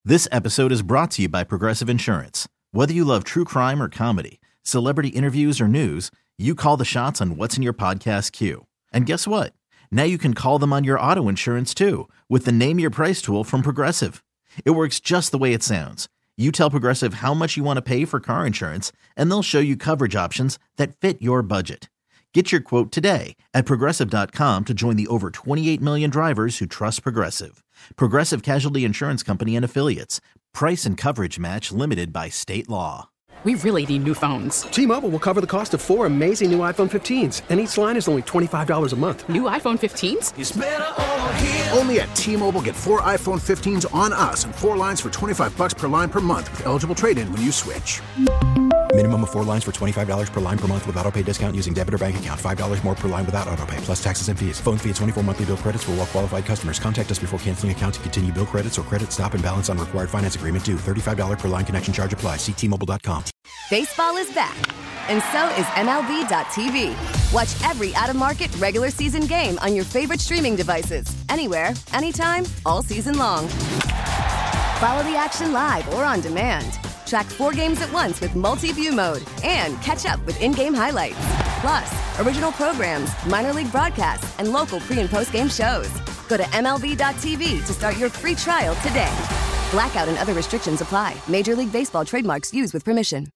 This episode is brought to you by Progressive Insurance. Whether you love true crime or comedy, celebrity interviews or news, you call the shots on what's in your podcast queue. And guess what? Now you can call them on your auto insurance too with the Name Your Price tool from Progressive. It works just the way it sounds. You tell Progressive how much you want to pay for car insurance, and they'll show you coverage options that fit your budget. Get your quote today at Progressive.com to join the over 28 million drivers who trust Progressive. Progressive Casualty Insurance Company and Affiliates. Price and coverage match limited by state law. We really need new phones. T-Mobile will cover the cost of 4 amazing new iPhone 15s, and each line is only $25 a month. New iPhone 15s? It's better over here. Only at T-Mobile, get 4 iPhone 15s on us and 4 lines for $25 per line per month with eligible trade-in when you switch. Minimum of 4 lines for $25 per line per month with autopay discount using debit or bank account. $5 more per line without autopay, plus taxes and fees. Phone fee at 24 monthly bill credits for well-qualified customers. Contact us before canceling account to continue bill credits or credit stop and balance on required finance agreement due. $35 per line connection charge applies. See T-Mobile.com. Baseball is back, and so is MLB.tv. Watch every out-of-market regular season game on your favorite streaming devices. Anywhere, anytime, all season long. Follow the action live or on demand. Track 4 games at once with multi-view mode and catch up with in-game highlights. Plus, original programs, minor league broadcasts, and local pre- and post-game shows. Go to MLB.tv to start your free trial today. Blackout and other restrictions apply. Major League Baseball trademarks used with permission.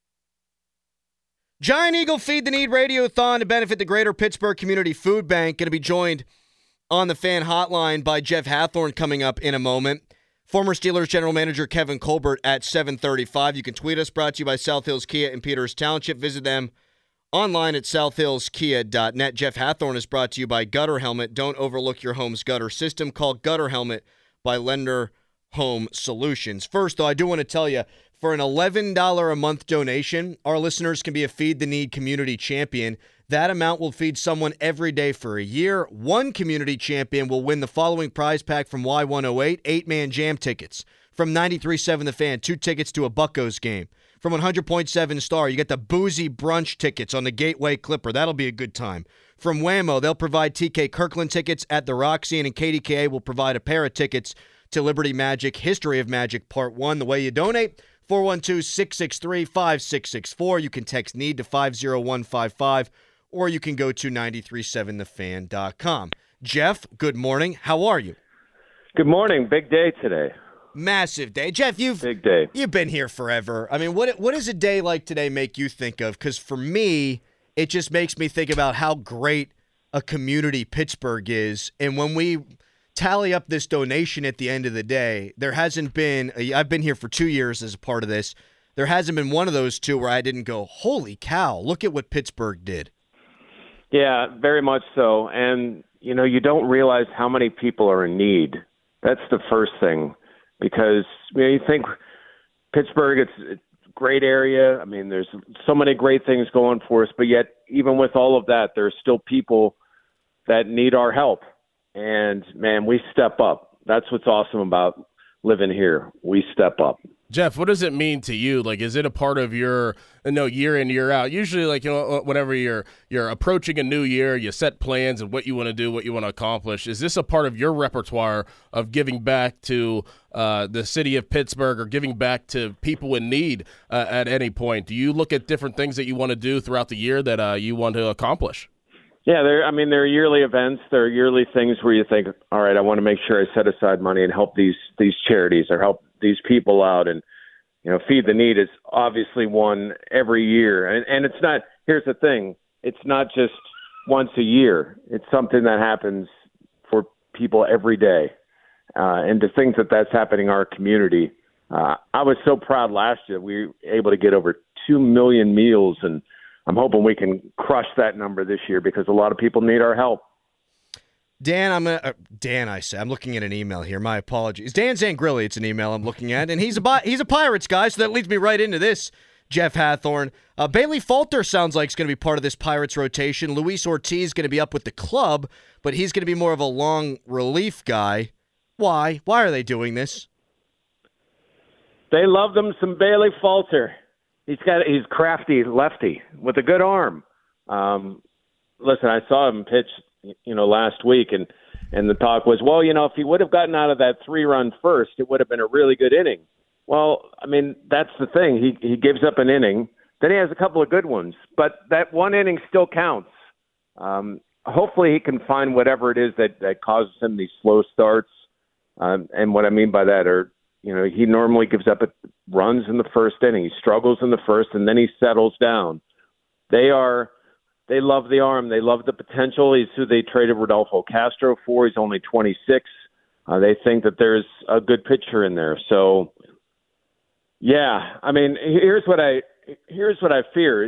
Giant Eagle Feed the Need Radiothon to benefit the Greater Pittsburgh Community Food Bank. Going to be joined on the fan hotline by Jeff Hathhorn coming up in a moment. Former Steelers General Manager Kevin Colbert at 7:35. You can tweet us, brought to you by South Hills Kia in Peters Township. Visit them online at southhillskia.net. Jeff Hathhorn is brought to you by Gutter Helmet. Don't overlook your home's gutter system. Call Gutter Helmet by Lender Home Solutions. First, though, I do want to tell you, for an $11 a month donation, our listeners can be a Feed the Need community champion. That amount will feed someone every day for a year. One community champion will win the following prize pack from Y108, 8-man jam tickets. From 93.7 The Fan, 2 tickets to a Buccos game. From 100.7 Star, you get the boozy brunch tickets on the Gateway Clipper. That'll be a good time. From Whammo, they'll provide TK Kirkland tickets at the Roxy, and KDKA will provide a pair of tickets to Liberty Magic, History of Magic Part 1. The way you donate, 412-663-5664. You can text NEED to 50155, or you can go to 937thefan.com. Jeff, good morning. How are you? Good morning. Big day today. Massive day. Jeff, Big day. You've been here forever. I mean, what does a day like today make you think of? Because for me, it just makes me think about how great a community Pittsburgh is. And when we tally up this donation at the end of the day, there hasn't been, I've been here for 2 years as a part of this, there hasn't been one of those two where I didn't go, holy cow, look at what Pittsburgh did. Yeah, very much so. And, you don't realize how many people are in need. That's the first thing. Because, you think Pittsburgh, it's a great area. I mean, there's so many great things going for us. But yet, even with all of that, there are still people that need our help. And, man, we step up. That's what's awesome about living here. We step up. Jeff, what does it mean to you? Like, is it a part of your, year in, year out? Usually, whenever you're approaching a new year, you set plans and what you want to do, what you want to accomplish. Is this a part of your repertoire of giving back to the city of Pittsburgh or giving back to people in need at any point? Do you look at different things that you want to do throughout the year that you want to accomplish? Yeah, there are yearly events. There are yearly things where you think, all right, I want to make sure I set aside money and help these charities or help these people out. And, Feed the Need is obviously one every year. And it's not, here's the thing, it's not just once a year. It's something that happens for people every day. And to think that that's happening in our community, I was so proud last year. We were able to get over 2 million meals, and I'm hoping we can crush that number this year because a lot of people need our help. Dan, I'm looking at an email here. My apologies. Dan Zangrilli, it's an email I'm looking at, and he's a Pirates guy, so that leads me right into this, Jeff Hathhorn. Bailey Falter sounds like he's going to be part of this Pirates rotation. Luis Ortiz is going to be up with the club, but he's going to be more of a long relief guy. Why? Why are they doing this? They love them some Bailey Falter. He's crafty lefty with a good arm. Listen, I saw him pitch, last week, and And the talk was, well, if he would have gotten out of that 3-run first, it would have been a really good inning. Well, I mean, that's the thing. He gives up an inning. Then he has a couple of good ones. But that one inning still counts. Hopefully he can find whatever it is that causes him these slow starts. And what I mean by that are, he normally gives up runs in the first inning. He struggles in the first, and then he settles down. They love the arm. They love the potential. He's who they traded Rodolfo Castro for. He's only 26. They think that there's a good pitcher in there. So, yeah, I mean, here's what I fear.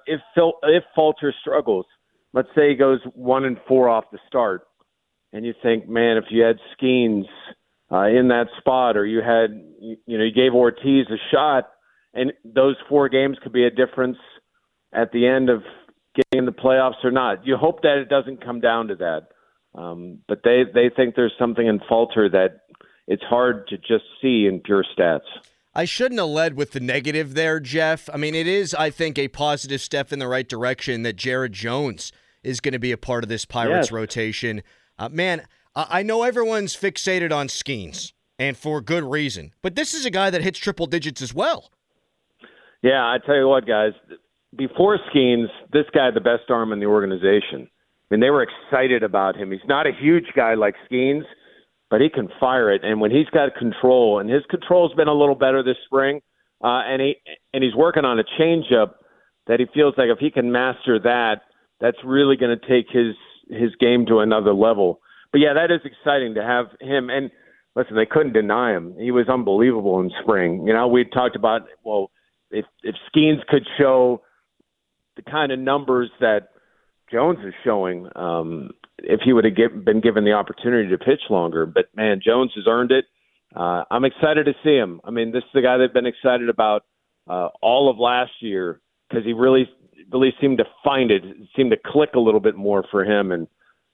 If Falter struggles, let's say he goes 1-4 off the start, and you think, man, if you had Skeens in that spot, or you gave Ortiz a shot, and those 4 games could be a difference at the end of getting in the playoffs or not. You hope that it doesn't come down to that. But they think there's something in Falter that it's hard to just see in pure stats. I shouldn't have led with the negative there, Jeff. I mean, it is, I think, a positive step in the right direction that Jared Jones is going to be a part of this Pirates rotation. Man, I know everyone's fixated on Skeens, and for good reason. But this is a guy that hits triple digits as well. Yeah, I tell you what, guys. Before Skeens, this guy had the best arm in the organization. I mean, they were excited about him. He's not a huge guy like Skeens, but he can fire it. And when he's got control, and his control's been a little better this spring, and he's working on a changeup that he feels like if he can master that, that's really going to take his game to another level. But, yeah, that is exciting to have him. And, listen, they couldn't deny him. He was unbelievable in spring. We talked about, well, if Skeens could show the kind of numbers that Jones is showing, if he would have been given the opportunity to pitch longer. But, man, Jones has earned it. I'm excited to see him. I mean, this is the guy they've been excited about all of last year because he really seemed to find it. It seemed to click a little bit more for him. And,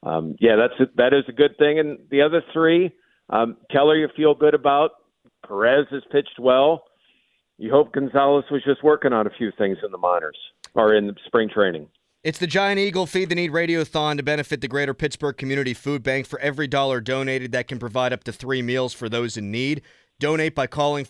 that is a good thing. And the other 3, Keller you feel good about. Perez has pitched well. You hope Gonzalez was just working on a few things in the minors or in the spring training. It's the Giant Eagle Feed the Need Radiothon to benefit the Greater Pittsburgh Community Food Bank. For every $1 donated, that can provide up to 3 meals for those in need. Donate by calling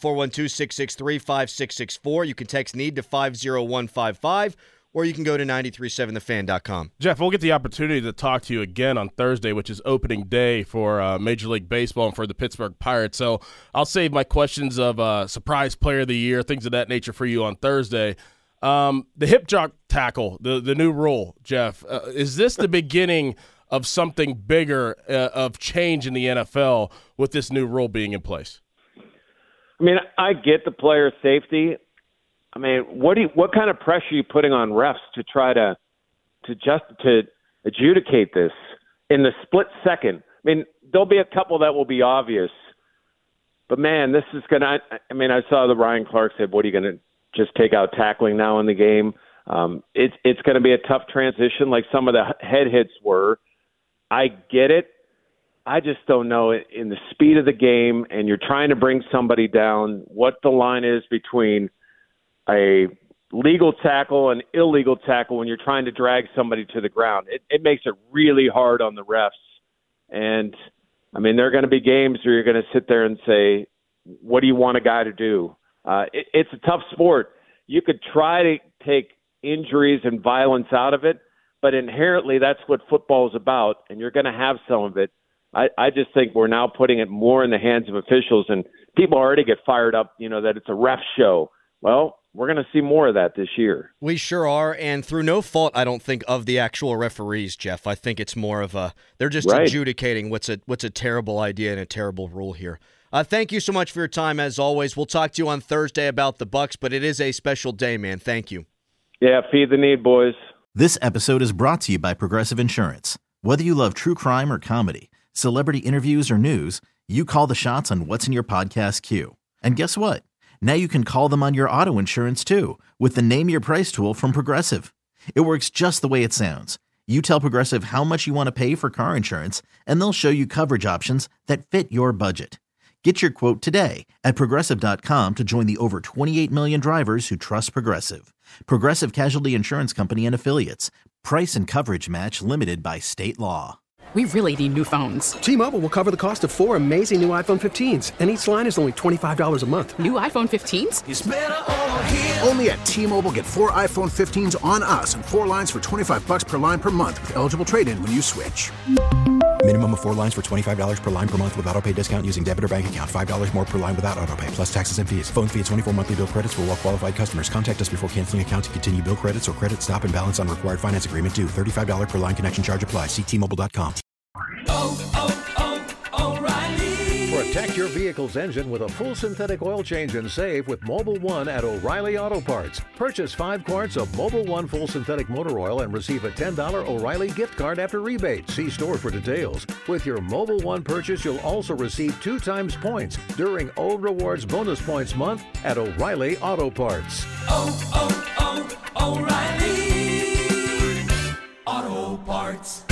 412-663-5664. You can text NEED to 50155, or you can go to 937thefan.com. Jeff, we'll get the opportunity to talk to you again on Thursday, which is opening day for Major League Baseball and for the Pittsburgh Pirates. So I'll save my questions of surprise player of the year, things of that nature for you on Thursday. The hip jock tackle, the new rule, Jeff, is this the beginning of something bigger of change in the NFL with this new rule being in place? I mean, I get the player safety. I mean, what kind of pressure are you putting on refs to try to adjudicate this in the split second? I mean, there'll be a couple that will be obvious, but man, this is gonna. I mean, I saw the Ryan Clark said, "What are you gonna just take out tackling now in the game?" It's going to be a tough transition, like some of the head hits were. I get it. I just don't know in the speed of the game, and you're trying to bring somebody down, what the line is between a legal tackle and illegal tackle when you're trying to drag somebody to the ground. It makes it really hard on the refs. And, I mean, there are going to be games where you're going to sit there and say, what do you want a guy to do? It's a tough sport. You could try to take injuries and violence out of it, but inherently that's what football is about, and you're going to have some of it. I just think we're now putting it more in the hands of officials, and people already get fired up, that it's a ref show. Well, we're going to see more of that this year. We sure are, and through no fault, I don't think, of the actual referees, Jeff. I think it's more of they're just adjudicating what's a terrible idea and a terrible rule here. Thank you so much for your time, as always. We'll talk to you on Thursday about the Bucs, but it is a special day, man. Thank you. Yeah, feed the need, boys. This episode is brought to you by Progressive Insurance. Whether you love true crime or comedy, celebrity interviews or news, you call the shots on what's in your podcast queue. And guess what? Now you can call them on your auto insurance too with the Name Your Price tool from Progressive. It works just the way it sounds. You tell Progressive how much you want to pay for car insurance, and they'll show you coverage options that fit your budget. Get your quote today at Progressive.com to join the over 28 million drivers who trust Progressive. Progressive Casualty Insurance Company and Affiliates. Price and coverage match limited by state law. We really need new phones. T-Mobile will cover the cost of 4 amazing new iPhone 15s, and each line is only $25 a month. New iPhone 15s? It's better over here. Only at T-Mobile, get 4 iPhone 15s on us and 4 lines for $25 per line per month with eligible trade-in when you switch. Minimum of 4 lines for $25 per line per month with autopay discount using debit or bank account. $5 more per line without autopay, plus taxes and fees. Phone fee at 24 monthly bill credits for well-qualified customers. Contact us before canceling account to continue bill credits or credit stop and balance on required finance agreement due. $35 per line connection charge applies. See T-Mobile.com. O'Reilly. Protect your vehicle's engine with a full synthetic oil change and save with Mobil 1 at O'Reilly Auto Parts. Purchase 5 quarts of Mobil 1 full synthetic motor oil and receive a $10 O'Reilly gift card after rebate. See store for details. With your Mobil 1 purchase, you'll also receive 2 times points during O Rewards Bonus Points Month at O'Reilly Auto Parts. O'Reilly Auto Parts.